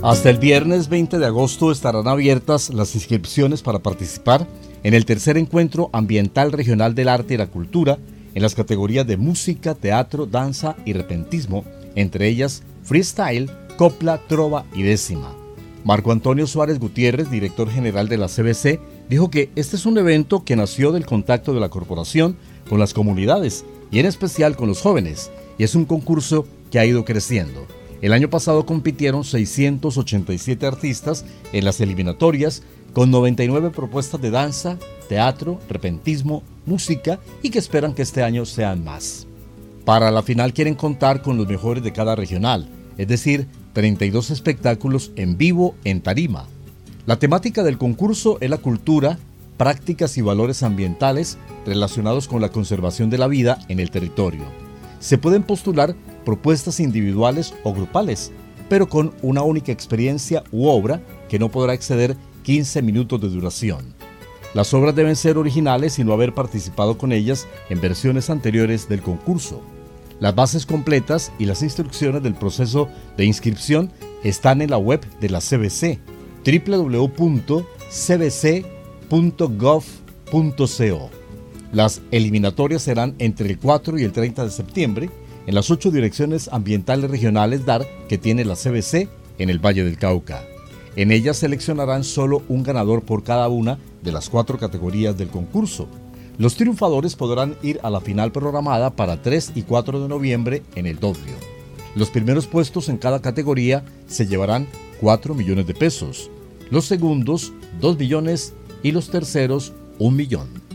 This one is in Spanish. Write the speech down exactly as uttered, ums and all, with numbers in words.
Hasta el viernes veinte de agosto estarán abiertas las inscripciones para participar en el tercer encuentro ambiental regional del arte y la cultura en las categorías de música, teatro, danza y repentismo, entre ellas freestyle, copla, trova y décima. Marco Antonio Suárez Gutiérrez, director general de la C B C, dijo que este es un evento que nació del contacto de la corporación con las comunidades y en especial con los jóvenes, y es un concurso que ha ido creciendo. El año pasado compitieron seiscientos ochenta y siete artistas en las eliminatorias con noventa y nueve propuestas de danza, teatro, repentismo, música y que esperan que este año sean más. Para la final quieren contar con los mejores de cada regional, es decir, treinta y dos espectáculos en vivo en tarima. La temática del concurso es la cultura, prácticas y valores ambientales relacionados con la conservación de la vida en el territorio. Se pueden postular propuestas individuales o grupales, pero con una única experiencia u obra que no podrá exceder quince minutos de duración. Las obras deben ser originales y no haber participado con ellas en versiones anteriores del concurso. Las bases completas y las instrucciones del proceso de inscripción están en la web de la C B C, doble u doble u doble u punto c b c punto gov punto co. Las eliminatorias serán entre el cuatro y el treinta de septiembre en las ocho direcciones ambientales regionales D A R que tiene la C B C en el Valle del Cauca. En ellas seleccionarán solo un ganador por cada una de las cuatro categorías del concurso. Los triunfadores podrán ir a la final programada para tres y cuatro de noviembre en el Doblio. Los primeros puestos en cada categoría se llevarán cuatro millones de pesos, los segundos dos millones y los terceros un millón.